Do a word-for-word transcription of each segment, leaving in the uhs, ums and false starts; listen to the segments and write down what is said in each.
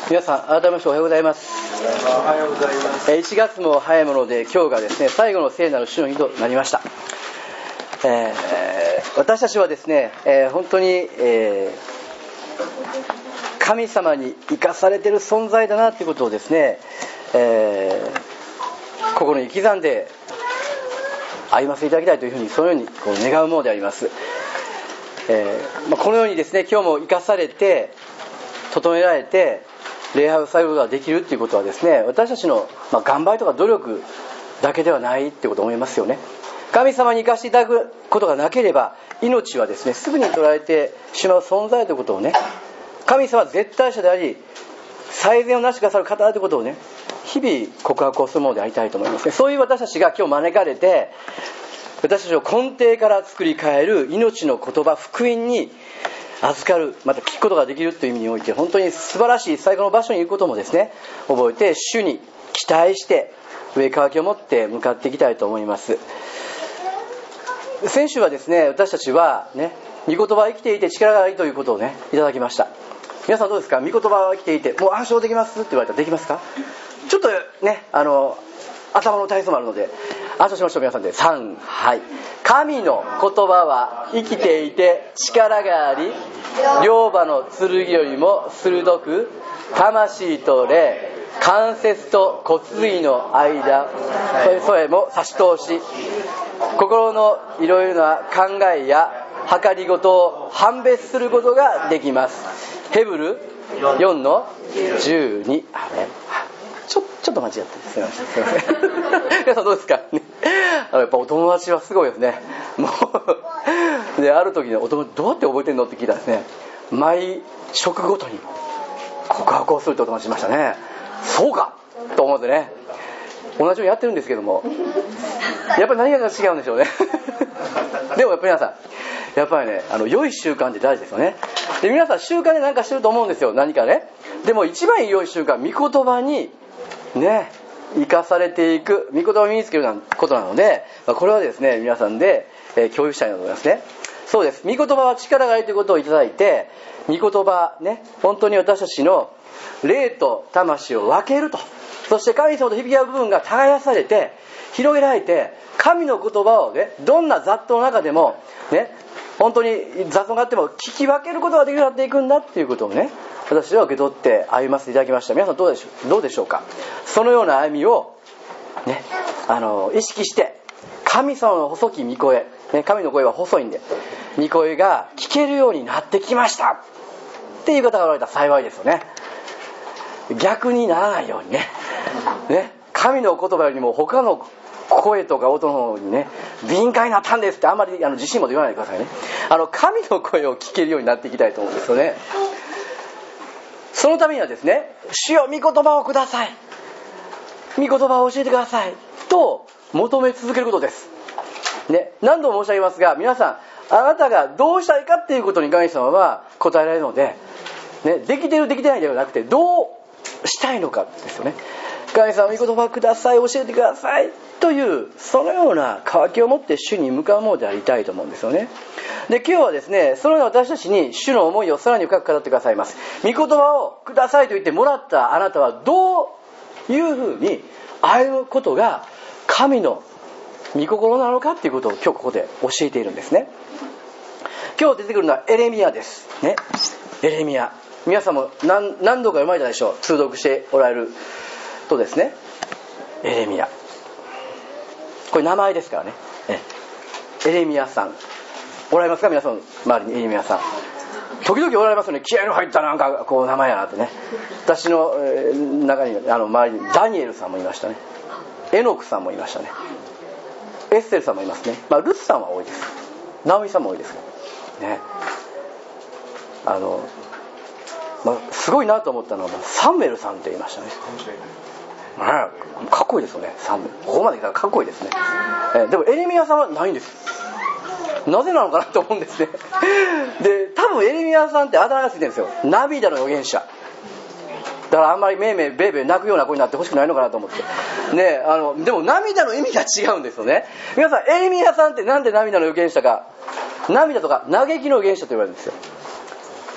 皆さん改めましておはようございます。 おはようございます。 いちがつも早いもので今日がですね最後の聖なる主の日となりました。えー、私たちはですね、えー、本当に、えー、神様に生かされている存在だなということをですね、えー、心に刻んで歩ませていただきたいというふうにそのようにこう願うものであります。えーまあ、このようにですね今日も生かされて整えられて礼拝をされることができるということはですね私たちの、まあ、頑張りとか努力だけではないということを思いますよね。神様に生かしていただくことがなければ命はですねすぐに取られてしまう存在ということをね、神様は絶対者であり最善をなしてくださる方だということをね日々告白をするものでありたいと思いますね。そういう私たちが今日招かれて私たちを根底から作り変える命の言葉福音に預かる、また聞くことができるという意味において本当に素晴らしい最高の場所にいることもですね覚えて主に期待して上渇きを持って向かっていきたいと思います。先週はですね私たちはね御言葉は生きていて力がありということをねいただきました。皆さんどうですか？御言葉は生きていてもう暗唱できますって言われたらできますか？ちょっとねあの頭の体操もあるので暗唱しましょう。皆さんでさんはい。神の言葉は生きていて力があり両刃の剣よりも鋭く魂と霊関節と骨髄の間それも差し通し心のいろいろな考えや計りごとを判別することができます。ヘブルよんのじゅうに。ちょ, ちょっと間違ってすみません。すみません皆さんどうですか、ね、あのやっぱお友達はすごいですね。もうである時にお友達どうやって覚えてんのって聞いたらですね毎食ごとに告白をするってお友達しましたね。そうかと思ってね同じようにやってるんですけどもやっぱり何が違うんでしょうねでもやっぱり皆さんやっぱりねあの良い習慣って大事ですよね。で皆さん習慣で何かしてると思うんですよ何かね。でも一番良い習慣御言葉にね生かされていく御言葉を身につけることなのでこれはですね皆さんで、えー、共有したいなと思いますね。そうです。御言葉は力があるということをいただいて御言葉ね本当に私たちの霊と魂を分けるとそして神様と響き合う部分が耕されて広げられて神の言葉をねどんな雑踏の中でもね本当に雑音があっても聞き分けることができるようになっていくんだっていうことをね私は受け取って歩ませていただきました。皆さんどうでしょう、どうでしょうか。そのような歩みをねあの意識して神様の細き御声、ね、神の声は細いんで御声が聞けるようになってきましたっていう方がおられたら幸いですよね。逆にならないように ね, ね神の言葉よりも他の声とか音の方にね敏感になったんですってあんまりあの自信も言わないでくださいね。あの神の声を聞けるようになっていきたいと思うんですよね。そのためにはですね主よ御言葉をください御言葉を教えてくださいと求め続けることです、ね、何度も申し上げますが皆さんあなたがどうしたいかっていうことに神様は答えられるので、ね、できてるできてないではなくてどうしたいのかですよね。神様御言葉ください教えてくださいというそのような渇きを持って主に向かうものでありたいと思うんですよね。で今日はですねそのような私たちに主の思いをさらに深く語ってくださいます。御言葉をくださいと言ってもらったあなたはどういうふうに歩むことが神の御心なのかということを今日ここで教えているんですね。今日出てくるのはエレミヤですね。エレミヤ皆さんも 何, 何度か読まれたでしょう。通読しておられるとですねエレミヤこれ名前ですからね。エレミヤさんおられますか？皆さん周りにエレミヤさん時々おられますよね。気合の入ったなんかこう名前やなってね。私の中にあの周りにダニエルさんもいましたね。エノクさんもいましたね。エッセルさんもいますね。まあルスさんは多いです。ナオミさんも多いですね。あの、まあ、すごいなと思ったのはサムエルさんって言いましたね。かっこいいですよね。サムエルここまで来たらかっこいいですね。えでもエレミヤさんはないんです。なぜなのかなと思うんですね。で多分エレミヤさんってあだ名がついてるんですよ。涙の預言者だからあんまりめいめいべいべい泣くような子になってほしくないのかなと思ってね。あのでも涙の意味が違うんですよね。皆さんエレミヤさんってなんで涙の預言者か。涙とか嘆きの預言者と言われるんですよ。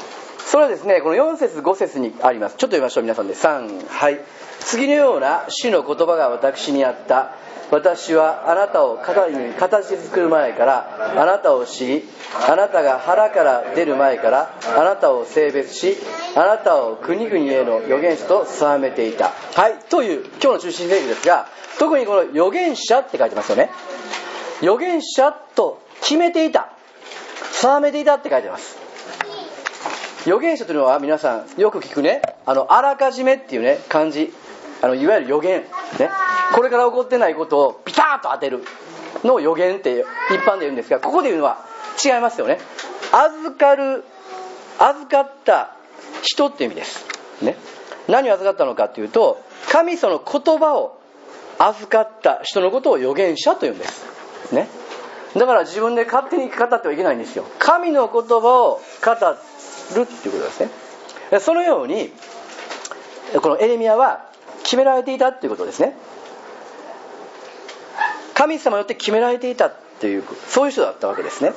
それはですね、このよん節ご節にあります。ちょっと読みましょう、皆さんで。さん、はい。次のような主の言葉が私にあった。私はあなたを形作る前からあなたを知り、あなたが腹から出る前からあなたを性別し、あなたを国々への預言者と定めていた。はい、という今日の中心聖句ですが、特にこの預言者って書いてますよね。預言者と決めていた、定めていたって書いてます。預言者というのは皆さんよく聞くね、あのあらかじめっていうね漢字、あのいわゆる予言、ね、これから起こってないことをピタッと当てるのを予言って一般で言うんですが、ここで言うのは違いますよね。預かる、預かった人っていう意味です、ね、何を預かったのかというと、神その言葉を預かった人のことを預言者というんです、ね、だから自分で勝手に語ってはいけないんですよ。神の言葉を語るっていうことですね。そのようにこのエレミヤは決められていたっていうことですね。神様によって決められていたっていう、そういう人だったわけですね。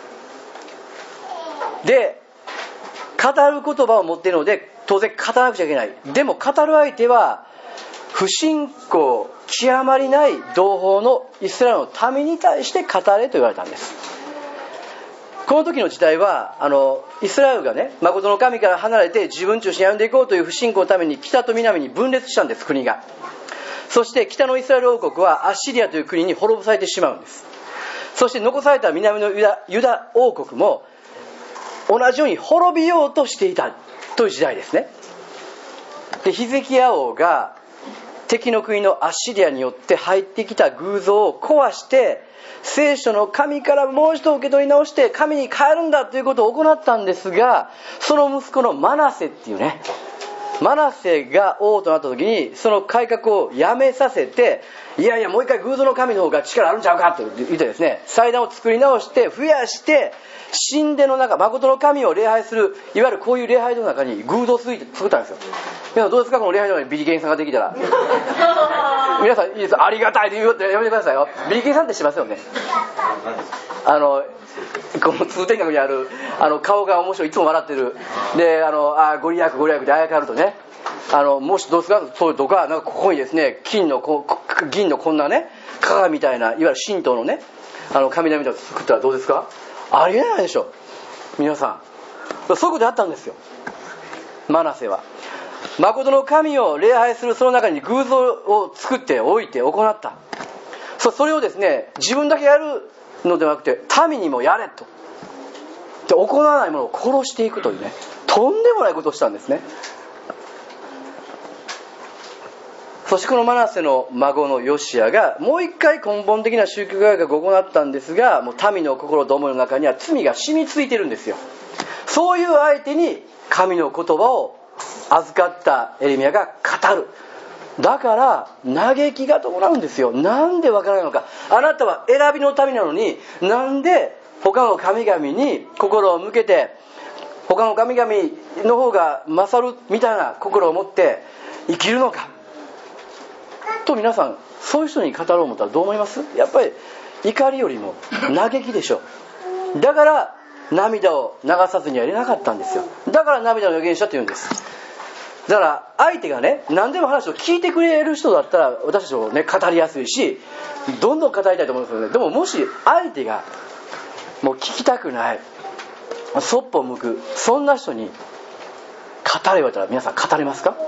で、語る言葉を持っているので当然語らなくちゃいけない。でも語る相手は不信仰極まりない同胞のイスラエルの民に対して語れと言われたんです。この時の時代はあのイスラエルがね、誠の神から離れて自分中心に歩んでいこうという不信仰のために北と南に分裂したんです、国が。そして北のイスラエル王国はアッシリアという国に滅ぼされてしまうんです。そして残された南のユダ、ユダ王国も同じように滅びようとしていたという時代ですね。で、ヒゼキヤ王が敵の国のアッシリアによって入ってきた偶像を壊して聖書の神からもう一度受け取り直して神に帰るんだということを行ったんですが、その息子のマナセっていうね、マナセが王となった時にその改革をやめさせて、いやいやもう一回偶像の神の方が力あるんちゃうかと言ってですね、祭壇を作り直して増やして神殿の中、誠の神を礼拝する、いわゆるこういう礼拝堂の中に偶像を作ったんですよ。皆さんどうですか、この礼拝堂にビリケンさんができたら。皆さんいいです、ありがたいと言うってやめてくださいよ。ビリケンさんって知ってますよね。あのこの通天閣にある、あの顔が面白い、いつも笑ってる、で、あのあご利益ご利益であやかるとね、あのもしどうですかそうとか、なんかここにですね金のこ銀のこんなね鏡みたいな、いわゆる神道のね、あの神々を作ったらどうですか。ありえないでしょ皆さん。そういうことやったんですよ、マナセは。誠の神を礼拝するその中に偶像を作っておいて行った。 そ, それをですね自分だけやるのではなくて民にもやれと。で、行わないものを殺していくというね、とんでもないことをしたんですね。そしてこのマナセの孫のヨシアがもう一回根本的な宗教改革を行ったんですが、もう民の心と思いの中には罪が染みついてるんですよ。そういう相手に神の言葉を預かったエレミヤが語る。だから嘆きが伴うんですよ。なんでわからないのか。あなたは選びの民なのに、なんで他の神々に心を向けて、他の神々の方が勝るみたいな心を持って生きるのかと。皆さんそういう人に語ろうと思ったらどう思います？やっぱり怒りよりも嘆きでしょ。だから涙を流さずにはいれなかったんですよ。だから涙の預言者と言うんです。だから相手がね何でも話を聞いてくれる人だったら私たちもね語りやすいし、どんどん語りたいと思うんですよね。でももし相手がもう聞きたくない、そっぽを向く、そんな人に語れ言われたら皆さん語れますか？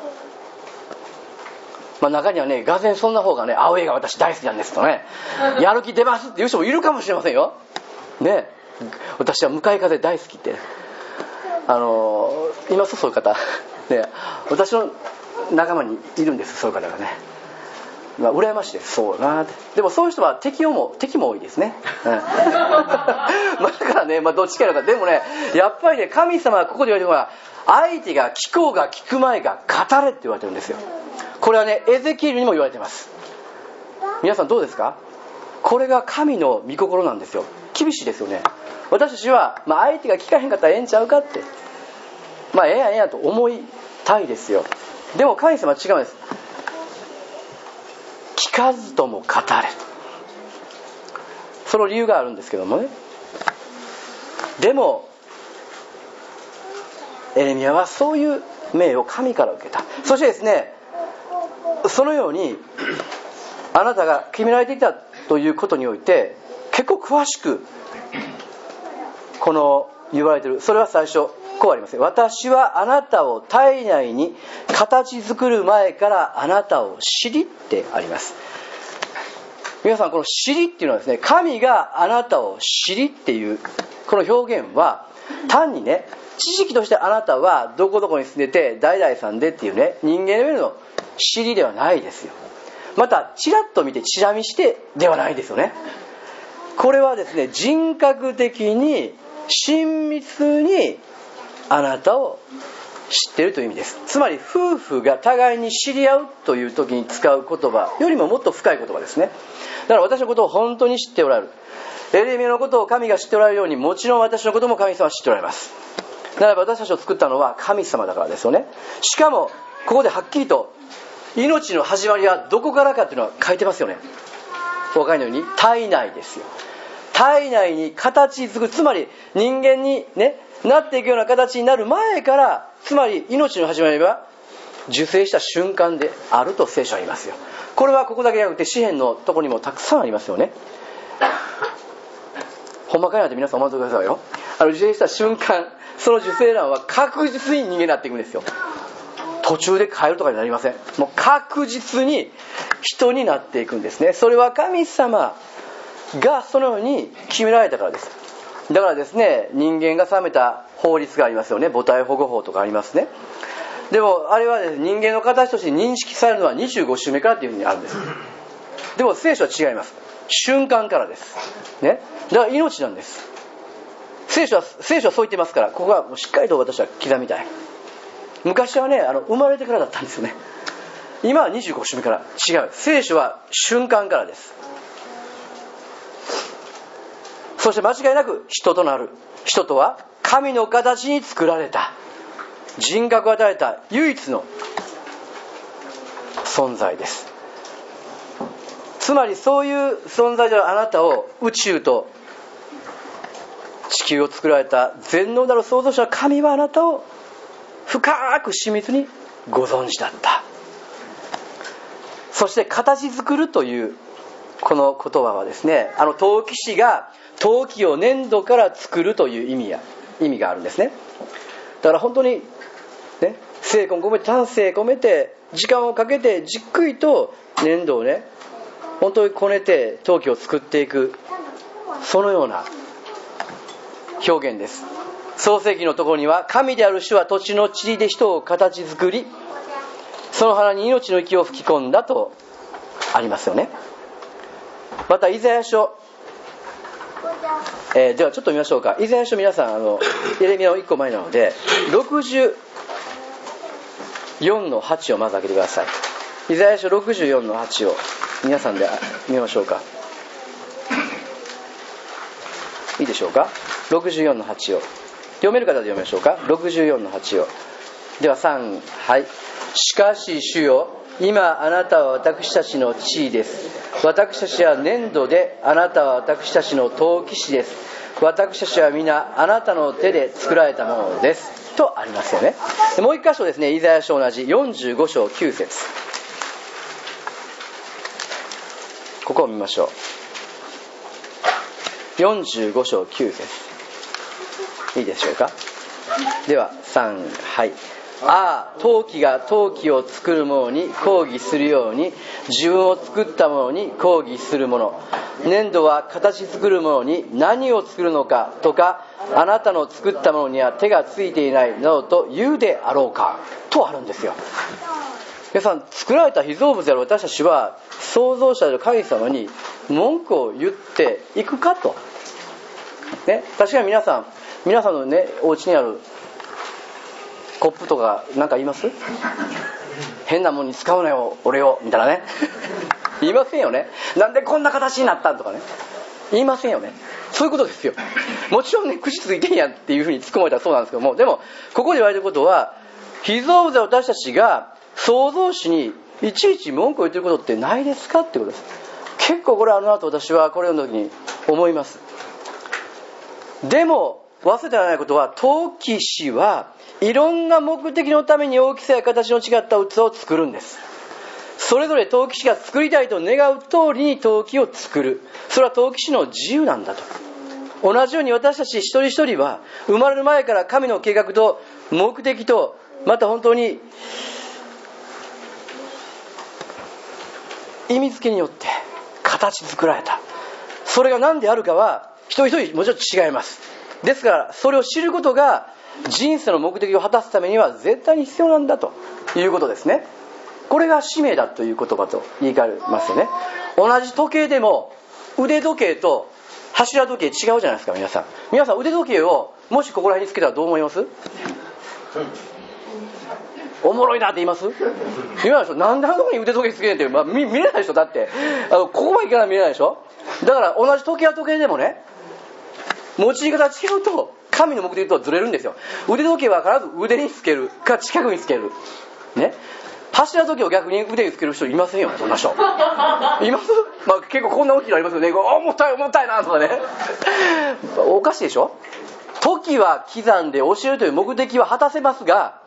まあ、中にはね、がぜんそんな方がね、青映画私大好きなんですとね、やる気出ますっていう人もいるかもしれませんよね。私は向かい風大好きって、あのー、今そうそういう方ね、私の仲間にいるんです。そういう方がね、まあ、羨ましいです。そうな。でもそういう人は敵も敵も多いですね、うん、まあだからね、まあ、どっちかやるか。でもね、やっぱりね、神様はここで言われてるのは、相手が聞こうが聞く前が語れって言われてるんですよ。これはね、エゼキエルにも言われてます。皆さんどうですか？これが神の御心なんですよ。厳しいですよね。私たちは、まあ、相手が聞かへんかったらええんちゃうかって、まあええやんええやんと思いたいですよ。でも神様は違うんです。聞かずとも語れ。その理由があるんですけどもね。でもエレミヤはそういう命を神から受けた。そしてですね、そのようにあなたが決められていたということにおいて結構詳しくこの言われている。それは最初こうあります。私はあなたを体内に形作る前からあなたを知りってあります。皆さん、この知りっていうのはですね、神があなたを知りっていうこの表現は単にね、知識としてあなたはどこどこに住んでて代々さんでっていうね、人間レベルの知りではないですよ。またチラッと見てチラ見してではないですよね。これはですね、人格的に親密にあなたを知っているという意味です。つまり夫婦が互いに知り合うという時に使う言葉よりももっと深い言葉ですね。だから私のことを本当に知っておられる。エレミヤのことを神が知っておられるように、もちろん私のことも神様は知っておられます。ならば私たちを作ったのは神様だからですよね。しかもここではっきりと命の始まりはどこからかというのは書いてますよね。お分かりのように体内ですよ。体内に形作る、つまり人間に、ね、なっていくような形になる前から、つまり命の始まりは受精した瞬間であると聖書は言いますよ。これはここだけじゃなくて詩篇のところにもたくさんありますよね。ほんまかいなって皆さん思ってくださいよ。あの受精した瞬間、その受精卵は確実に人間になっていくんですよ。途中で変えるとかになりません。もう確実に人になっていくんですね。それは神様がそのように決められたからです。だからですね、人間が定めた法律がありますよね。母体保護法とかありますね。でもあれは、ね、人間の形として認識されるのはにじゅうご週目からっていうふうにあるんです。でも聖書は違います。瞬間からです、ね、だから命なんです。聖書は聖書はそう言ってますから、ここはもうしっかりと私は刻みたい。昔はね、あの生まれてからだったんですよね。今はにじゅうご週目から。違う。聖書は瞬間からです。そして間違いなく人となる。人とは神の形に作られた、人格を与えた唯一の存在です。つまりそういう存在であるあなたを、宇宙と地球を作られた全能なる創造者神はあなたを深く親密にご存知だった。そして形作るというこの言葉はですね、あの陶器師が陶器を粘土から作るという意味や意味があるんですね。だから本当にね、精魂込めて丹精込めて時間をかけてじっくりと粘土をね、本当にこねて陶器を作っていく、そのような表現です。創世記のところには、神である主は土地の塵で人を形作り、その腹に命の息を吹き込んだとありますよね。またイザヤ書、えー、ではちょっと見ましょうか。イザヤ書、皆さんあのエレミヤのいっこまえなのでろくじゅうよんのはちをまず開けてください。イザヤ書ろくじゅうよんのはちを皆さんで見ましょうか。いいでしょうか。ろくじゅうよんのはちを読める方で読みましょうか。ろくじゅうよんのはちを。ではさん、はい。しかし主よ、今あなたは私たちの地位です。私たちは粘土で、あなたは私たちの陶器師です。私たちは皆あなたの手で作られたものですとありますよね。もう一箇所ですね、イザヤ書同じよんじゅうご章きゅう節、ここを見ましょう。よんじゅうご章きゅう節、いいでしょうか。ではさん、はい。ああ、陶器が陶器を作る者に抗議するように、自分を作った者に抗議する者。粘土は形作る者に何を作るのかとか、あなたの作った者には手がついていないなどと言うであろうかとあるんですよ。皆さん、作られた被造物である私たちは創造者である神様に文句を言っていくかと、ね、確かに皆さん皆さんのね、お家にあるコップとか何か言います？変なものに使うなよ俺をみたいなね言いませんよね。なんでこんな形になったとかね、言いませんよね。そういうことですよ。もちろんね、口ついてんやっていうふうに突っ込まれたらそうなんですけども、でもここで言われてることは、被造物で私たちが創造主にいちいち文句を言ってることってないですかってことです。結構これあの後私はこれを読んだ時に思います。でも忘れてはならないことは、陶器師はいろんな目的のために大きさや形の違った器を作るんです。それぞれ陶器師が作りたいと願う通りに陶器を作る。それは陶器師の自由なんだと。同じように私たち一人一人は生まれる前から神の計画と目的と、また本当に意味付けによって形作られた。それが何であるかは一人一人もちろん違います。ですからそれを知ることが人生の目的を果たすためには絶対に必要なんだということですね。これが使命だという言葉と言い換えますよね。同じ時計でも腕時計と柱時計違うじゃないですか。皆さん皆さん腕時計をもしここら辺につけたらどう思います？おもろいなって言います？言わないでしょ。なんであのとこに腕時計つけてんって、まあ、見, 見れないでしょ。だってあのここまでいかないと見れないでしょ。だから同じ時計は時計でもね、用い方が違うと神の目的とずれるんですよ。腕時計は必ず腕につけるか近くにつけるね。柱時計を逆に腕につける人いませんよね。そんな人います？まあ、結構こんな大きいのありますよね。重たい重たいなとかねおかしいでしょ。時は刻んで教えるという目的は果たせますが、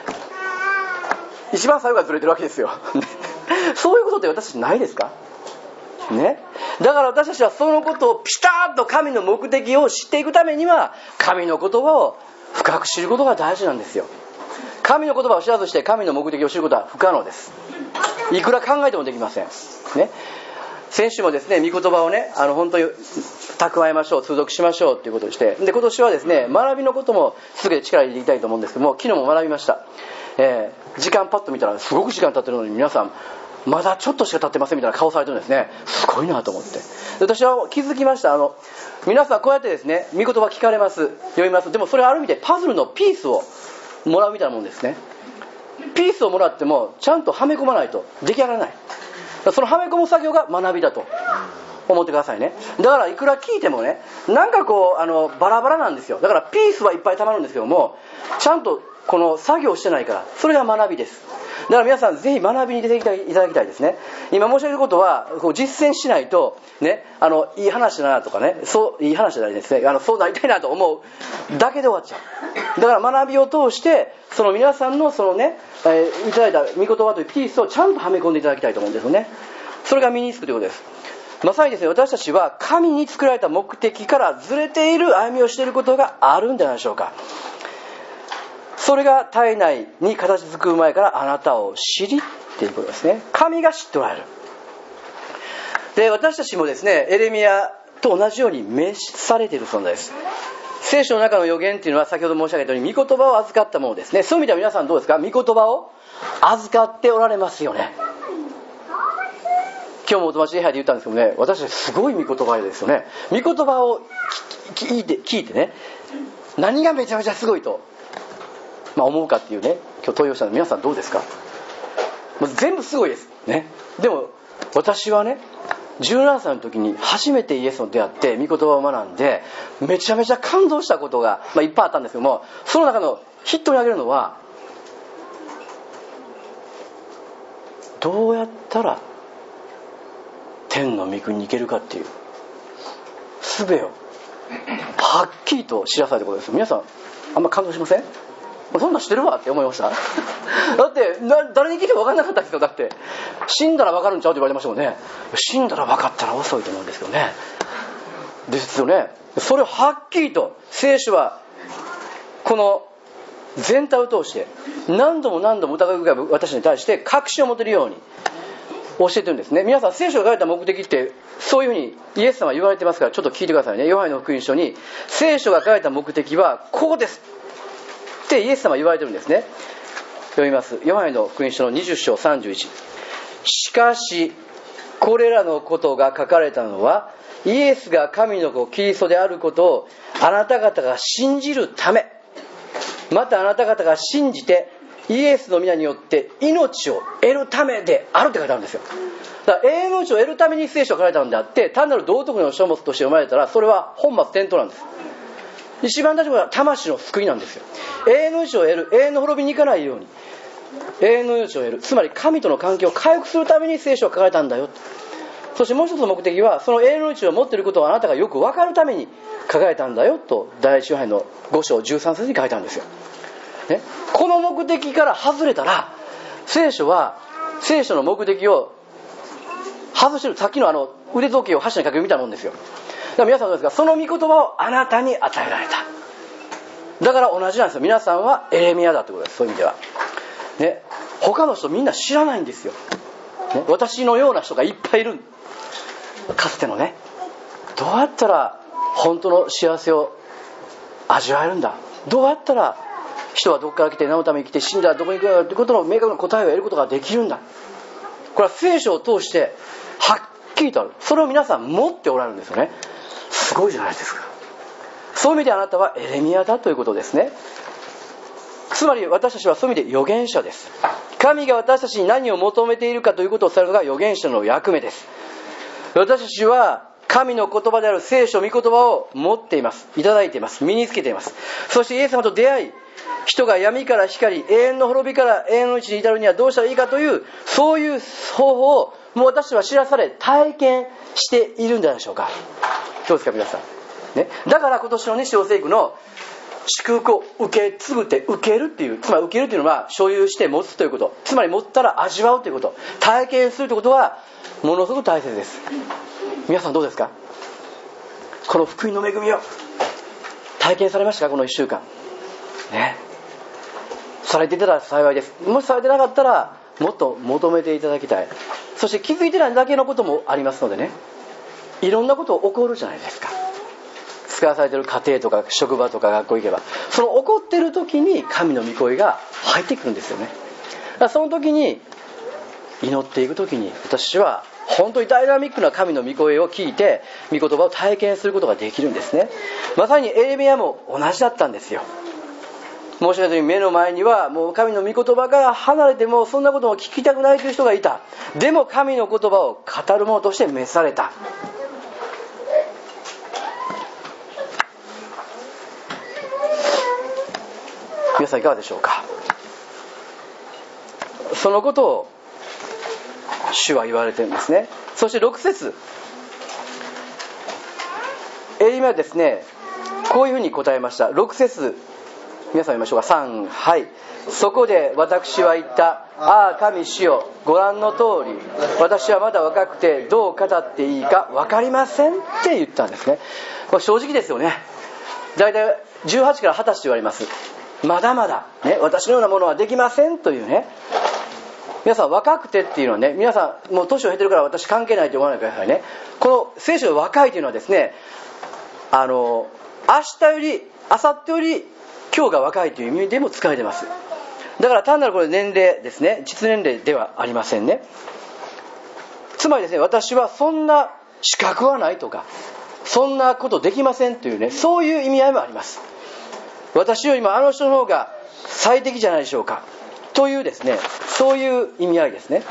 一番最後がずれてるわけですよそういうことって私たちないですかね。だから私たちはそのことをピタッと神の目的を知っていくためには神の言葉を深く知ることが大事なんですよ。神の言葉を知らずして神の目的を知ることは不可能です。いくら考えてもできませんね。先週もですね、御言葉をね、あの本当に蓄えましょう、通読しましょうということをして、で今年はですね、学びのこともすべて力入れていきたいと思うんですけども、昨日も学びました。えー、時間パッと見たらすごく時間経ってるのに皆さんまだちょっとしか経ってませんみたいな顔されてるんですね。すごいなと思って、私は気づきました。あの皆さんこうやってですね、御言葉聞かれます、読みます。でもそれはある意味でパズルのピースをもらうみたいなもんですね。ピースをもらってもちゃんとはめ込まないと出来上がらない。そのはめ込む作業が学びだと思ってくださいね。だからいくら聞いてもね、なんかこうあのバラバラなんですよ。だからピースはいっぱい溜まるんですけども、ちゃんとこの作業してないから、それが学びです。だから皆さんぜひ学びに出ていただきたいですね。今申し上げることはこう実践しないとね、あのいい話だなとかね、そういい話じゃないですね、あのそうなりたいなと思うだけで終わっちゃう。だから学びを通してその皆さんのそのね、えー、いただいた御言葉というピースをちゃんとはめ込んでいただきたいと思うんですよね。それが身につくということです。まさにですね、私たちは神に作られた目的からずれている歩みをしていることがあるんじゃないでしょうか。それが体内に形作る前からあなたを知りっていうことですね。神が知っておられる。で、私たちもですね、エレミヤと同じように召されている存在です。聖書の中の預言っていうのは先ほど申し上げたように御言葉を預かったものですね。そういう意味では皆さんどうですか？御言葉を預かっておられますよね。今日もお友達礼拝で言ったんですけどね、私たちすごい御言葉ですよね。御言葉を聞いて、聞いてね、何がめちゃめちゃすごいと、まあ、思うかっていうね、今日問いをしたので皆さんどうですか？もう全部すごいですね。でも私はね、じゅうななさいの時に初めてイエスと出会って御言葉を学んでめちゃめちゃ感動したことが、まあ、いっぱいあったんですけども、その中の筆頭に挙げるのは、どうやったら天の御国に行けるかっていう術をはっきりと知らされたことです。皆さんあんま感動しません？そんなん知ってるわって思いましただってな誰に聞いても分かんなかったんですよ。だって死んだら分かるんちゃうって言われましたもんね。死んだら分かったら遅いと思うんですけどね。ですよね。それをはっきりと聖書はこの全体を通して何度も何度も疑い深い私に対して確信を持てるように教えてるんですね。皆さん聖書が書かれた目的ってそういうふうにイエス様は言われてますから、ちょっと聞いてくださいね。ヨハネの福音書に聖書が書かれた目的はこうですってイエス様は言われてるんですね。読みます。ヨハネの福音書のにじゅっ章さんじゅういち。しかしこれらのことが書かれたのはイエスが神の子キリストであることをあなた方が信じるため、またあなた方が信じてイエスの皆によって命を得るためであるって書いてあるんですよ。だから永遠の命を得るために聖書が書かれたんであって、単なる道徳の書物として読まれたらそれは本末転倒なんです。一番大事なことは魂の救いなんですよ。永遠の命を得る、永遠の滅びに行かないように永遠の命を得る、つまり神との関係を回復するために聖書が書かれたんだよ。 そしてもう一つの目的は、その永遠の命を持っていることをあなたがよく分かるために書かれたんだよと、第一ヨハネのご章じゅうさん節に書いたんですよ、ね、この目的から外れたら、聖書は聖書の目的を外してる。さっきのあの腕時計を箸にかけるみたいなもんですよ。だから皆さんどうですか、その御言葉をあなたに与えられた。だから同じなんですよ。皆さんはエレミヤだってことです。そういう意味では、ね、他の人みんな知らないんですよ、ね、私のような人がいっぱいいる。かつてのね、どうやったら本当の幸せを味わえるんだ、どうやったら人はどこから来て何のために来て死んだらどこに行くのかということの明確な答えを得ることができるんだ。これは聖書を通してはっきりとある。それを皆さん持っておられるんですよね。すごいじゃないですか。そういう意味であなたはエレミヤだということですね。つまり私たちはそういう意味で預言者です。神が私たちに何を求めているかということを伝えるのが預言者の役目です。私たちは神の言葉である聖書、御言葉を持っています、いただいています、身につけています。そしてイエス様と出会い、人が闇から光、永遠の滅びから永遠の命に至るにはどうしたらいいかという、そういう方法をもう私たちは知らされ体験しているんじゃないでしょうか。どうですか皆さん、ね、だから今年の西洋聖句の祝福を受け継ぐって受けるっていう、つまり受けるというのは所有して持つということ、つまり持ったら味わうということ、体験するということはものすごく大切です。皆さんどうですか、この福音の恵みを体験されましたか、このいっしゅうかんね。されていたら幸いです。もしされてなかったらもっと求めていただきたい。そして気づいてないだけのこともありますのでね、いろんなこと起こるじゃないですか。使わされている家庭とか職場とか学校行けば、その起こっている時に神の御声が入ってくるんですよね。だからその時に祈っていく時に、私は本当にダイナミックな神の御声を聞いて御言葉を体験することができるんですね。まさにエレミヤも同じだったんですよ。申し訳ないように目の前にはもう神の御言葉から離れてもそんなことも聞きたくないという人がいた。でも神の言葉を語る者として召された。皆さんいかがでしょうか。そのことを主は言われてるんですね。そしてろく節、エレミヤはですね、こういうふうに答えました。ろく節、皆さん見ましょうか。さん、はい。そこで私は言った。ああ神主よ、ご覧の通り私はまだ若くてどう語っていいか分かりませんって言ったんですね。これ正直ですよね。だいたいじゅうはちからはたちと言われます。まだまだ、ね、私のようなものはできませんというね。皆さん若くてっていうのはね、皆さんもう年を経てるから私関係ないと思わないでくださいね。この聖書で若いというのはですね、あの明日より明後日より今日が若いという意味でも使われています。だから単なるこれ年齢ですね、実年齢ではありませんね。つまりですね、私はそんな資格はないとかそんなことできませんというね、そういう意味合いもあります。私よりもあの人の方が最適じゃないでしょうかというですね、そういう意味合いですね。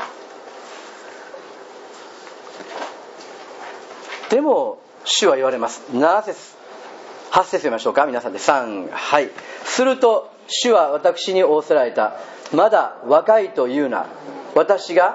でも主は言われます。なな節はち節読みましょうか。皆さんでさん、はい。すると主は私に仰せられた。まだ若いというな。私が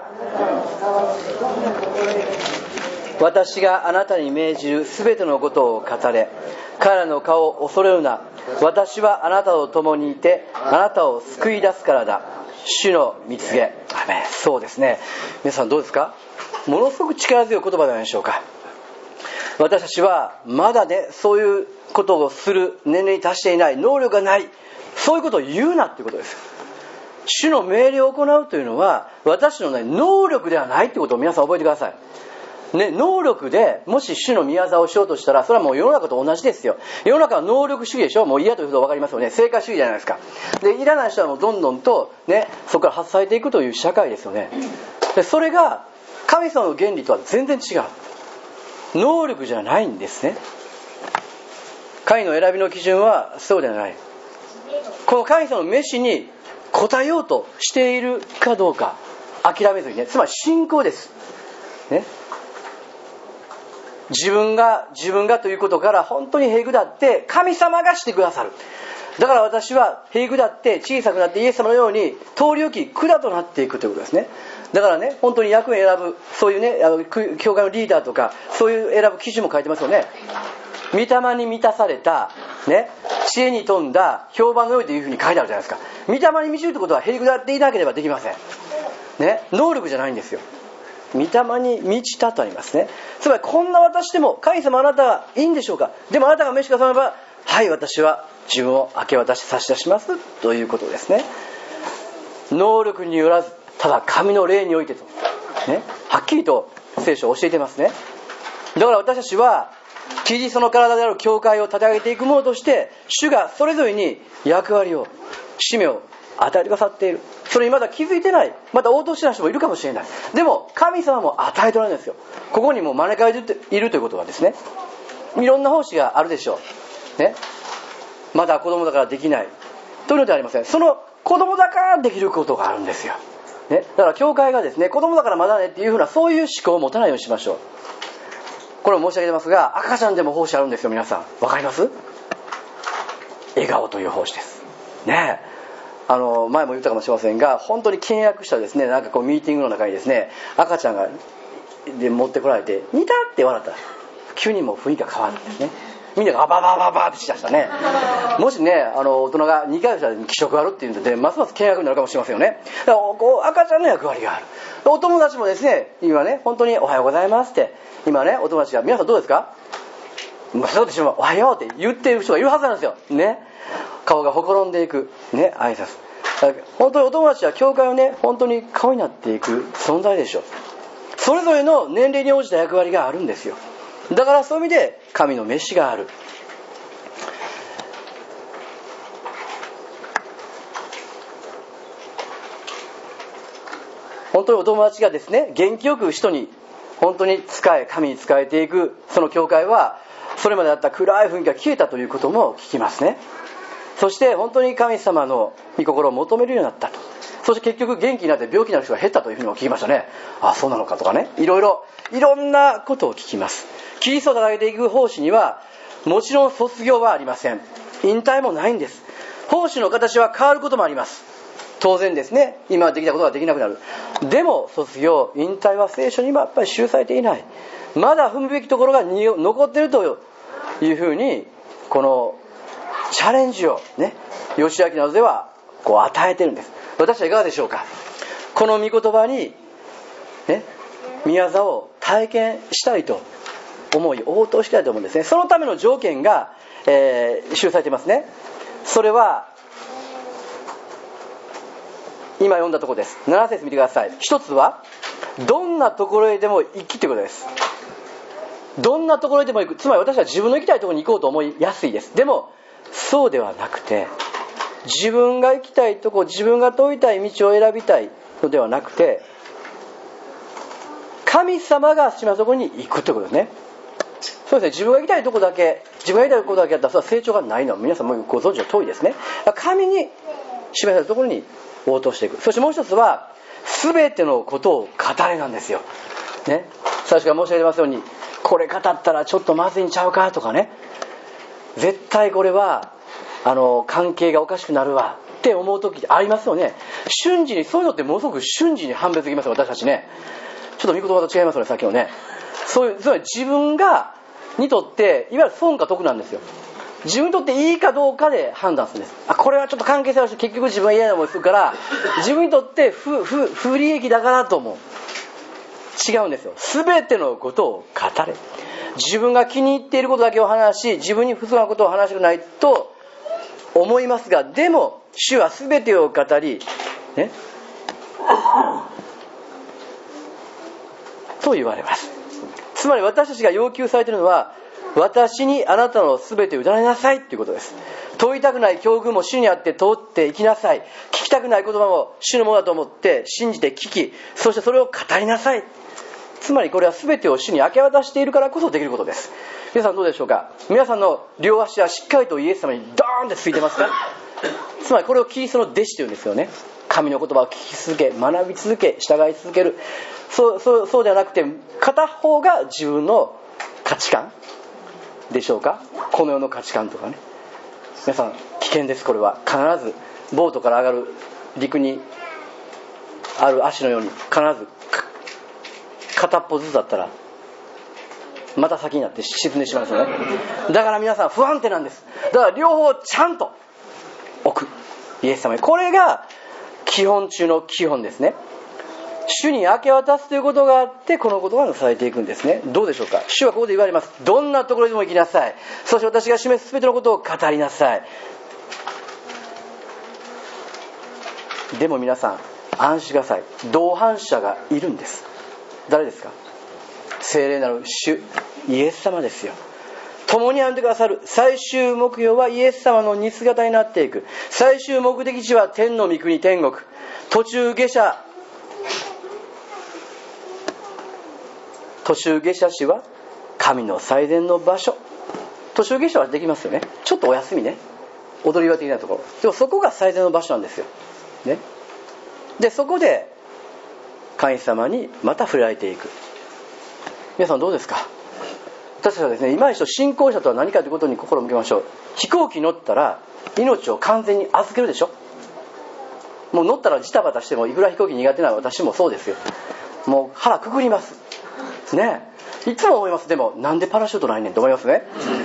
私があなたに命じるすべてのことを語れ。彼らの顔を恐れるな。私はあなたと共にいてあなたを救い出すからだ。主の蜜げ。アメン。そうですね。皆さんどうですか。ものすごく力強い言葉じゃないでしょうか。私たちはまだね、そういうことをする年齢に達していない、能力がない、そういうことを言うなということです。主の命令を行うというのは私の、ね、能力ではないということを皆さん覚えてください、ね、能力でもし主の御業をしようとしたらそれはもう世の中と同じですよ。世の中は能力主義でしょ。もう嫌ということは分かりますよね。成果主義じゃないですか。でいらない人はもうどんどんと、ね、そこから外されていくという社会ですよね。でそれが神様の原理とは全然違う。能力じゃないんですね。神の選びの基準はそうではない。この神様の召しに応えようとしているかどうか諦めずにね、つまり信仰です、ね、自分が自分がということから本当にへぐだって神様がしてくださる。 だから私はへりくだって小さくなってイエス様のように通り置き管となっていくということですね。だからね、本当に役を選ぶ、そういうね、あの教会のリーダーとかそういう選ぶ基準も書いてますよね。御霊に満たされた、ね、知恵に富んだ評判の良いというふうに書いてあるじゃないですか。御霊に満ちるということはへりくだっていなければできません、ね、能力じゃないんですよ。御霊に満ちたとありますね。つまりこんな私でも神様あなたはいいんでしょうか。でもあなたが召しくだされば、はい私は自分を明け渡し差し出しますということですね。能力によらず、ただ神の霊においてと、ね、はっきりと聖書を教えてますね。だから私たちはキリストの体である教会を立て上げていくものとして、主がそれぞれに役割を、使命を与えてくださっている。それにまだ気づいてない、また応答してない人もいるかもしれない。でも神様も与えておられるんですよ。ここにも招かれているということはですね、いろんな奉仕があるでしょう、ね、まだ子供だからできないというのではありません。その子供だからできることがあるんですよ、ね、だから教会がですね、子供だからまだねっていうふうなそういう思考を持たないようにしましょう。これも申し上げてますが、赤ちゃんでも奉仕あるんですよ。皆さんわかります？笑顔という奉仕ですね。あの前も言ったかもしれませんが、本当に契約したですね、なんかこうミーティングの中にですね、赤ちゃんがで持ってこられてニタって笑ったら急にもう雰囲気が変わるんですね。みんながババババってしだしたね。もしね、あの大人がにかいしたら気色あるっていうんで、ますます契約になるかもしれませんよね。だからこう赤ちゃんの役割がある。お友達もですね、今ね本当におはようございますって今ね、お友達が皆さんどうですか、まあ、そうでしょう、おはようって言っている人がいるはずなんですよね。顔がほころんでいくね、挨拶。本当にお友達は教会をね、本当に顔になっていく存在でしょう。それぞれの年齢に応じた役割があるんですよ。だからそういう意味で神の召しがある。本当にお友達がですね、元気よく人に本当に仕え、神に仕えていくその教会は、それまであった暗い雰囲気が消えたということも聞きますね。そして本当に神様の御心を求めるようになったと。そして結局元気になって病気になる人が減ったというふうにも聞きましたね。あ、そうなのかとかね、いろいろいろんなことを聞きます。キリストを掲げていく奉仕にはもちろん卒業はありません。引退もないんです。奉仕の形は変わることもあります。当然ですね、今できたことができなくなる。でも卒業、引退は聖書にもやっぱり記されていない。まだ踏むべきところが残っているというふうに、このチャレンジをね、吉明などではこう与えているんです。私はいかがでしょうか。この御言葉にね、宮沢を体験したいと思い応答したいと思うんですね。そのための条件が、えー、記されていますね。それは今読んだところです。なな節見てください。一つはどんなところへでも行きということです。どんなところへでも行く、つまり私は自分の行きたいところに行こうと思いやすいです。でもそうではなくて、自分が行きたいところ、自分が通りたい道を選びたいのではなくて、神様が示すところに行くということですね。そうですね、自分が行きたいところだけ、自分が行きたいところだけやったらそれは成長がないのは皆さんもご存知の通りですね。神に示されたところに応答していく。そしてもう一つは全てのことを語れなんですよ、ね、最初から申し上げてますように、これ語ったらちょっとまずいんちゃうかとかね、絶対これはあの関係がおかしくなるわって思う時ありますよね。瞬時に、そういうのってものすごく瞬時に判別できますよ、私たちね。ちょっと御言葉と違いますよね、さっきのね。そういう、つまり自分がにとっていわゆる損か得なんですよ。自分にとっていいかどうかで判断するんです。あ、これはちょっと関係性あるし、結局自分は嫌な思いするから自分にとって不、不、不利益だからと思う。違うんですよ。全てのことを語れ。自分が気に入っていることだけを話し、自分に不都合なことを話したくないと思いますが、でも主は全てを語りねと言われます。つまり私たちが要求されているのは、私にあなたの全てを委ねなさいということです。問いたくない境遇も主にあって通っていきなさい。聞きたくない言葉も主のものだと思って信じて聞き、そしてそれを語りなさい。つまりこれは全てを主に明け渡しているからこそできることです。皆さんどうでしょうか。皆さんの両足はしっかりとイエス様にドーンってついてますか。つまりこれをキリストの弟子というんですよね。神の言葉を聞き続け、学び続け、従い続ける。そう、そう、そうではなくて、片方が自分の価値観でしょうか。この世の価値観とかね。皆さん聞危険です。これは必ずボートから上がる陸にある足のように必ず片っぽずつだったらまた先になって沈んでしまうんですよね。だから皆さん不安定なんです。だから両方ちゃんと置く、イエス様に。これが基本中の基本ですね。主に明け渡すということがあってこのことがなされていくんですね。どうでしょうか。主はここで言われます。どんなところでも行きなさい。そして私が示す全てのことを語りなさい。でも皆さん安心してください。同伴者がいるんです。誰ですか。聖霊なる主イエス様ですよ。共に歩んでくださる。最終目標はイエス様の似姿になっていく。最終目的地は天の御国、天国。途中下車途中下車地は神の祭殿の場所。途中下車はできますよね。ちょっとお休みね、踊り場的なところ。でもそこが祭殿の場所なんですよ、ね、でそこで神様にまた触れられていく。皆さんどうですか。私たちはですね、今一度信仰者とは何かということに心を向けましょう。飛行機に乗ったら命を完全に預けるでしょ。もう乗ったらジタバタしても、いくら飛行機苦手な私もそうですよ。もう腹くくりますね。いつも思います。でもなんでパラシュートないねんと思いますね。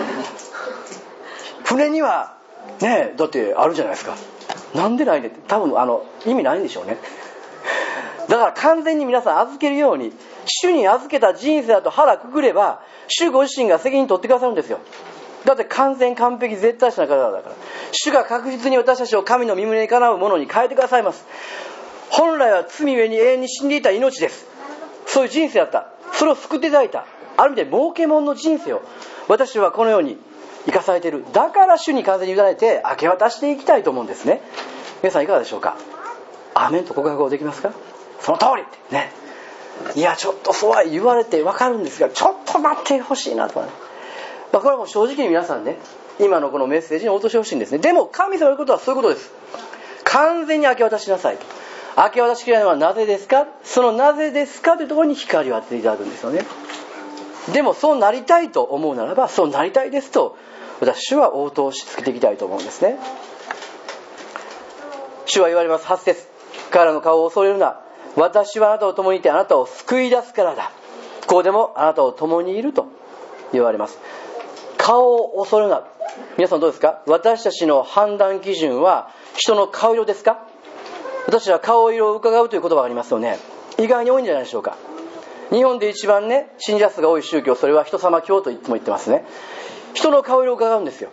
船にはね、だってあるじゃないですか。なんでないねんって多分あの意味ないんでしょうね。だから完全に皆さん預けるように、主に預けた人生だと腹くくれば、主ご自身が責任取ってくださるんですよ。だって完全完璧絶対者な方だから、主が確実に私たちを神の御胸にかなうものに変えてくださいます。本来は罪ゆえに永遠に死んでいた命です。そういう人生だった。それを救っていただいた、ある意味で儲けもんの人生を私はこのように生かされている。だから主に完全に委ねて明け渡していきたいと思うんですね。皆さんいかがでしょうか。アーメンと告白をできますか。その通りってね。いやちょっとそうは言われて分かるんですが、ちょっと待ってほしいなとかね、まあ、これはもう正直に皆さんね、今のこのメッセージに落としてほしいんですね。でも神様の言うことはそういうことです。完全に明け渡しなさいと。明け渡しきれないのはなぜですか。そのなぜですかというところに光を当てていただくんですよね。でもそうなりたいと思うならば、そうなりたいですと私は応答しつけていきたいと思うんですね。主は言われます。はち節、彼らの顔を恐れるな、私はあなたと共にいてあなたを救い出すからだ。ここでもあなたと共にいると言われます。顔を恐れるな。皆さんどうですか。私たちの判断基準は人の顔色ですか。私は顔色を伺うという言葉がありますよね。意外に多いんじゃないでしょうか。日本で一番ね信者数が多い宗教、それは人様教といつも言ってますね。人の顔色を伺うんですよ。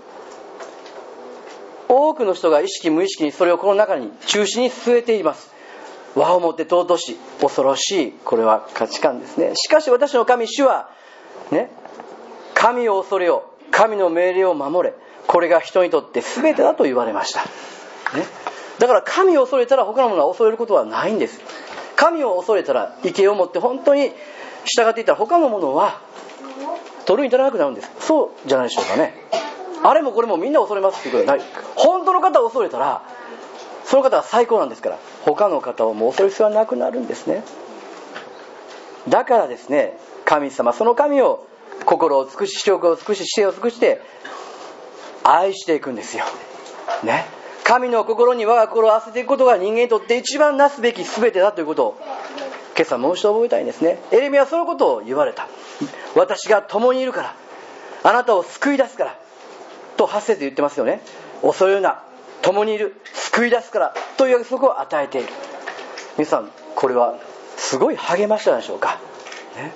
多くの人が意識無意識にそれをこの中に中心に据えています。和をもって尊し恐ろしい、これは価値観ですね。しかし私の神主はね、神を恐れよ、神の命令を守れ、これが人にとって全てだと言われました、ね、だから神を恐れたら他のものは恐れることはないんです。神を恐れたら、畏敬を持って本当に従っていったら他のものは取るに足らなくなるんです。そうじゃないでしょうかね。あれもこれもみんな恐れますっていうことはない。本当の方を恐れたらその方は最高なんですから、他の方をもう恐れる必要はなくなるんですね。だからですね、神様、その神を心を尽くし、視力を尽くし、知恵を尽くして愛していくんですよ、ね、神の心に我が心を合わせていくことが人間にとって一番なすべき全てだということを今朝もう一度覚えたいんですね。エレミヤはそのことを言われた。私が共にいるから、あなたを救い出すからとはち節で言ってますよね。恐れるな、共にいる、救い出すからという約束を与えている。皆さんこれはすごい励ましたでしょうか、ね、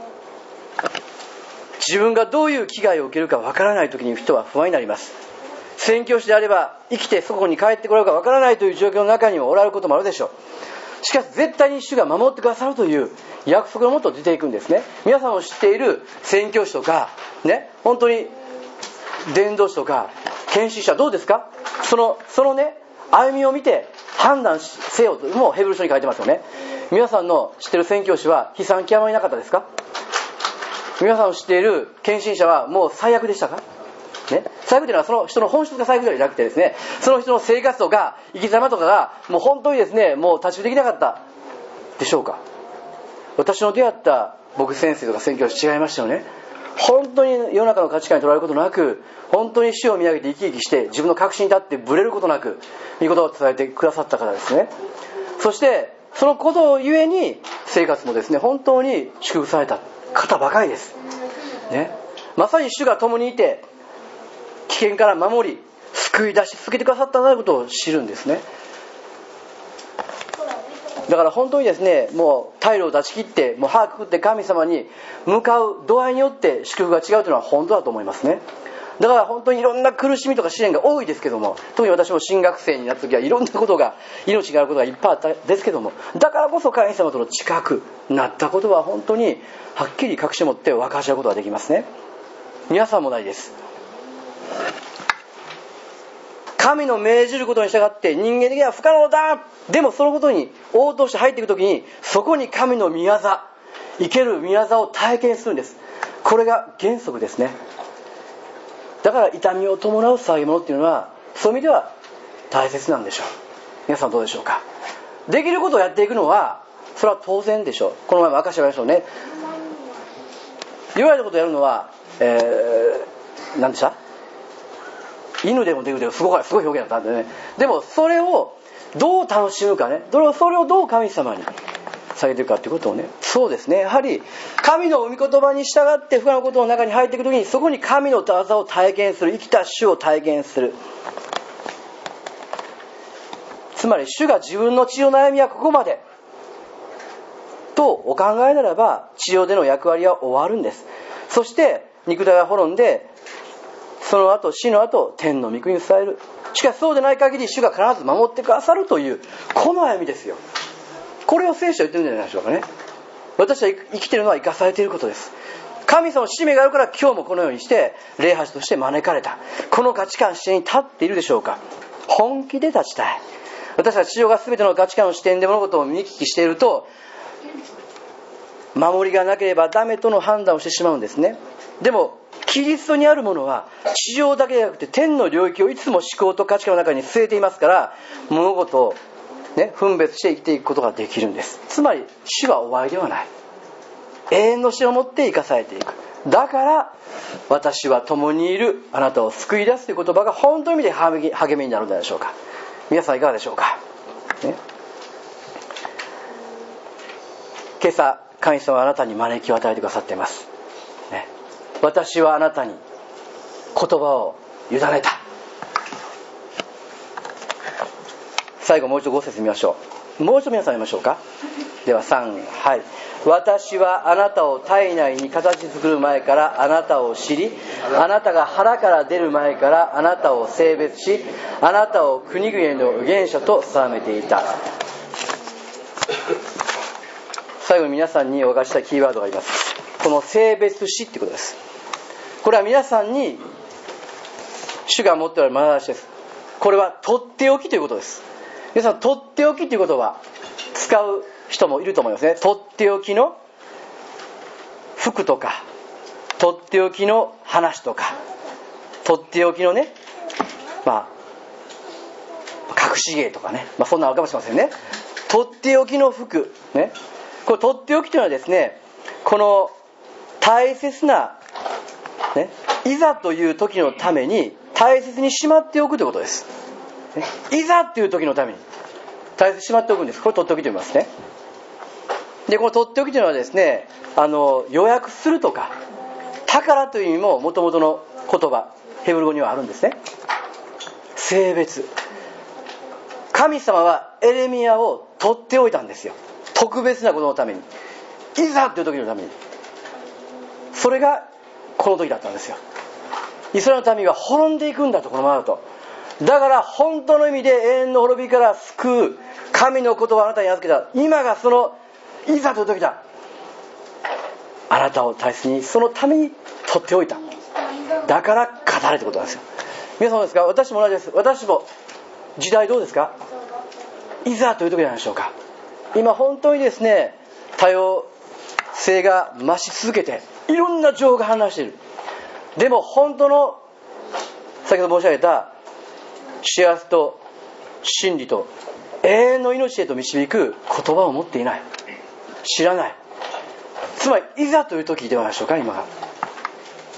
自分がどういう危害を受けるかわからない時に人は不安になります。宣教師であれば生きてそこに帰ってこられるかわからないという状況の中にもおられることもあるでしょう。しかし絶対に主が守ってくださるという約束のもと出ていくんですね。皆さんも知っている宣教師とかね、本当に伝道師とか献身者どうですか。そのそのね歩みを見て判断せよともうヘブル書に書いてますよね。皆さんの知っている宣教師は悲惨極まりなかったですか。皆さんの知っている献身者はもう最悪でしたか、ね、最悪というのはその人の本質が最悪ではなくてですね、その人の生活とか生き様とかがもう本当にですねもう太刀打ちできなかったでしょうか。私の出会った僕先生とか宣教師違いましたよね。 本当に世の中の価値観にとらわれることなく、本当に主を見上げて生き生きして自分の確信に立ってブレることなく御言葉を伝えてくださった方ですね。そしてそのことをゆえに生活もですね、本当に祝福された方ばかりです、ね、まさに主が共にいて危険から守り救い出し続けてくださったんだということを知るんですね。だから本当にですね、もう退路を断ち切ってもう歯くくって神様に向かう度合いによって祝福が違うというのは本当だと思いますね。だから本当にいろんな苦しみとか試練が多いですけども、特に私も新学生になった時はいろんなことが、命があることがいっぱいあったんですけども、だからこそ神様との近くなったことは本当にはっきり確信を持って分かち合うことができますね。皆さんもないです。神の命じることに従って人間的には不可能だ、でもそのことに応答して入っていくときに、そこに神の御業、生ける御業を体験するんです。これが原則ですね。だから痛みを伴う捧げ物っていうのはそういう意味では大切なんでしょう。皆さんどうでしょうか。できることをやっていくのはそれは当然でしょう。この前も明かしてもらいましょうね。言われたことをやるのは、えー、何でした、犬でもデブでもすごいすごい表現だったんでね。でもそれをどう楽しむかね、それをどう神様に下げていくかということをね、そうですね、やはり神の御言葉に従って不可のことの中に入っていくときに、そこに神の技を体験する、生きた主を体験する。つまり主が自分の血の悩みはここまでとお考えならば、地上での役割は終わるんです。そして肉体は滅んで、その後死の後天の御国に伝える。しかしそうでない限り主が必ず守ってくださるというこの歩みですよ。これを聖書は言ってるんじゃないでしょうかね。私は生きているのは生かされていることです。神様の使命があるから今日もこのようにして礼拝として招かれた。この価値観視点に立っているでしょうか。本気で立ちたい。私は地上が全ての価値観の視点で物事を見聞きしていると、守りがなければダメとの判断をしてしまうんですね。でもキリストにあるものは地上だけではなくて天の領域をいつも思考と価値観の中に据えていますから、物事をね、分別して生きていくことができるんです。つまり死は終わりではない。永遠の死をもって生かされていく。だから私は共にいる、あなたを救い出すという言葉が本当の意味で励みになるのでしょうか。皆さんいかがでしょうか、ね、今朝神様はあなたに招きを与えてくださっています、ね、私はあなたに言葉を委ねた。最後もう一度ご節見ましょう。もう一度皆さん見ましょうか。ではさん、はい。私はあなたを体内に形作る前からあなたを知り、あなたが腹から出る前からあなたを性別し、あなたを国々への預言者と定めていた。最後に皆さんにお伺いしたキーワードがあります。この性別しってことです。これは皆さんに主が持っておられる眼差しです。これはとっておきということです。皆さん、とっておきという言葉使う人もいると思いますね。とっておきの服とか、とっておきの話とか、とっておきのね、まあ隠し芸とかね、まあそんなのあるかもしれませんね。とっておきの服ね、これとっておきというのはですね、この大切なね、いざという時のために大切にしまっておくということです。いざという時のために大切にしまっておくんです。これとっておきと言いますね。で、このとっておきというのはですね、あの予約するとか宝という意味も元々の言葉ヘブル語にはあるんですね。性別、神様はエレミヤを取っておいたんですよ。特別なことのために、いざという時のために。それがこの時だったんですよ。イスラエルの民は滅んでいくんだと、このままだと。だから本当の意味で永遠の滅びから救う神の言葉をあなたに預けた。今がそのいざという時だ。あなたを大切にそのために取っておいた。だから語れということなんですよ。皆さんどうですか。私も同じです。私も時代どうですか。いざという時なんでしょうか。今本当にですね、多様性が増し続けていろんな情報が氾濫している。でも本当の先ほど申し上げた幸せと真理と永遠の命へと導く言葉を持っていない、知らない。つまりいざという時ではないでしょうか。今が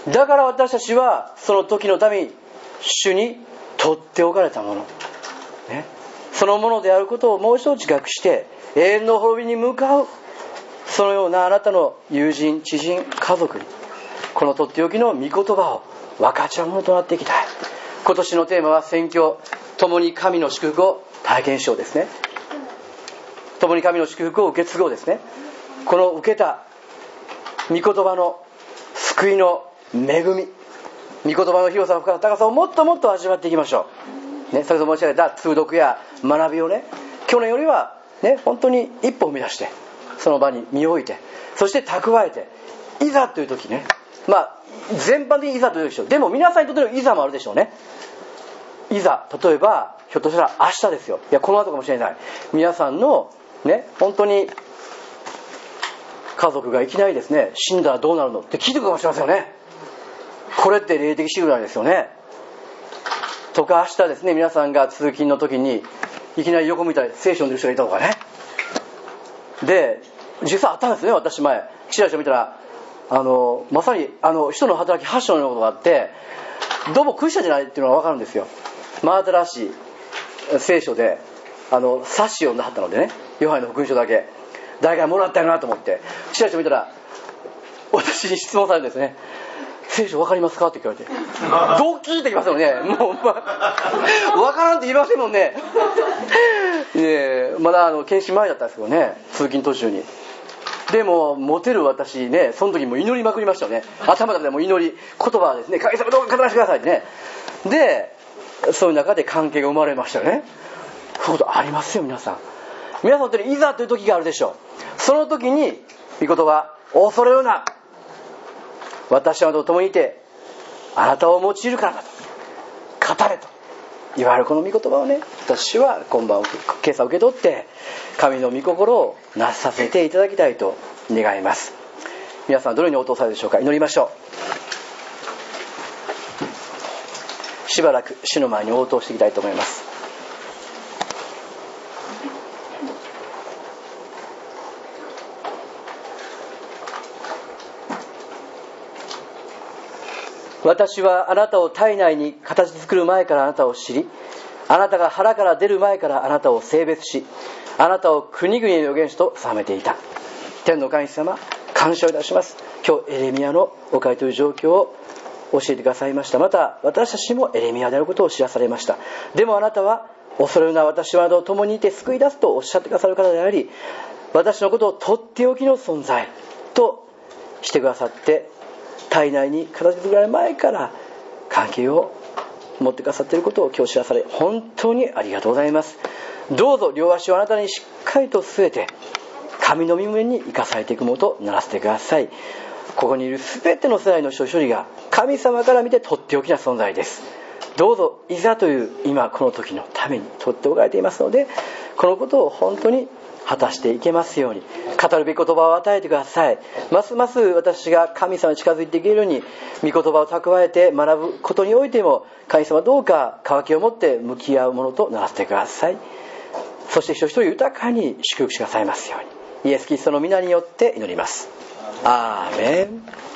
だから私たちはその時のために主に取っておかれたもの、ね、そのものであることをもう一度自覚して永遠の滅びに向かう、そのようなあなたの友人、知人、家族にこのとっておきの御言葉を分かち合うものとなっていきたい。今年のテーマは宣教、共に神の祝福を体験しようですね。共に神の祝福を受け継ごうですね。この受けた御言葉の救いの恵み、御言葉の広さ、深さ、高さをもっともっと味わっていきましょう、ね、先ほど申し上げた通読や学びをね、去年よりは、ね、本当に一歩踏み出してその場に身を置いて、そして蓄えて、いざという時ね、まあ全般的にいざというでしょう。でも皆さんにとってのいざもあるでしょうね。いざ、例えばひょっとしたら明日ですよ、いやこの後かもしれない、皆さんのね、本当に家族がいきなりですね、死んだらどうなるのって聞いてくるかもしれませんよね。これって霊的シグナルですよね。とか明日ですね、皆さんが通勤の時にいきなり横見たら聖書の人がいたとかね。で実際あったんですね。私前チラシを見たら、あのまさにあの人の働き発祥のようなことがあって、どうもクリスチャンじゃないっていうのが分かるんですよ。真新しい聖書であの冊子読んではったのでね、ヨハネの福音書だけ誰かもらったよなと思ってチラシを見たら、私に質問されるんですね。聖書分かりますかって聞かれて、ドッキリってきますよね。もう、ま、分からんって言いませんもんね。でまだあの検診前だったんですけどね、通勤途中に。でもモテる私ね、その時も祈りまくりましたよね。頭の中でも祈り、言葉はですね、神様どうか語らせてくださいってね。でそういう中で関係が生まれましたよね。そういうことありますよ皆さん。皆さんといざという時があるでしょう。その時に御言葉、恐れるな、私はと共にいてあなたを用いるからだと語れと言われるこの御言葉をね、私は今晩今朝受け取って神の御心をなさせていただきたいと願います。皆さんどのように応答されるでしょうか。祈りましょう。しばらく主の前に応答していきたいと思います。私はあなたを体内に形作る前からあなたを知り、あなたが腹から出る前からあなたを性別し、あなたを国々の預言者と定めていた。天の神様、感謝をいたします。今日エレミヤの置かれている状況を教えてくださいました。また私たちにもエレミヤであることを知らされました。でもあなたは恐れるな、私はあなたと共にいて救い出すとおっしゃってくださる方であり、私のことをとっておきの存在としてくださって、体内に形作られる前から関係を持ってくださっていることを今日知らされ、本当にありがとうございます。どうぞ両足をあなたにしっかりと据えて神の御胸に生かされていくものとならせてください。ここにいる全ての世代の一人一人が神様から見てとっておきな存在です。どうぞいざという今この時のためにとっておかれていますので、このことを本当に果たしていけますように語るべき言葉を与えてください。ますます私が神様に近づいていけるように御言葉を蓄えて学ぶことにおいても、神様どうか渇きを持って向き合うものとならせてください。そして一人一人豊かに祝福してくださいますように、イエス・キリストの皆によって祈ります。アーメン。